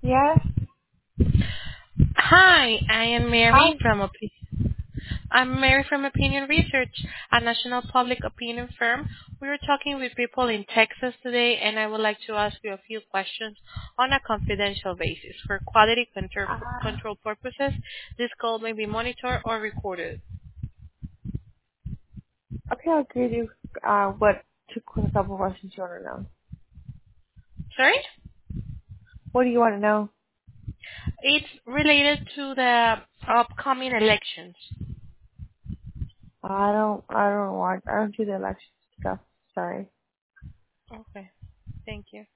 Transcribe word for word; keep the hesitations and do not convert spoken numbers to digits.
Yes. Hi, I am Hi. Mary from Opi- I'm Mary from Opinion Research, a national public opinion firm. We are talking with people in Texas today, and I would like to ask you a few questions on a confidential basis. For quality control Uh, control purposes, this call may be monitored or recorded. okay, I'll give you uh, what two a couple questions you want to know. Sorry? What do you want to know? It's related to the upcoming elections. I don't. I don't want. I don't do the election stuff. Sorry. Okay, thank you.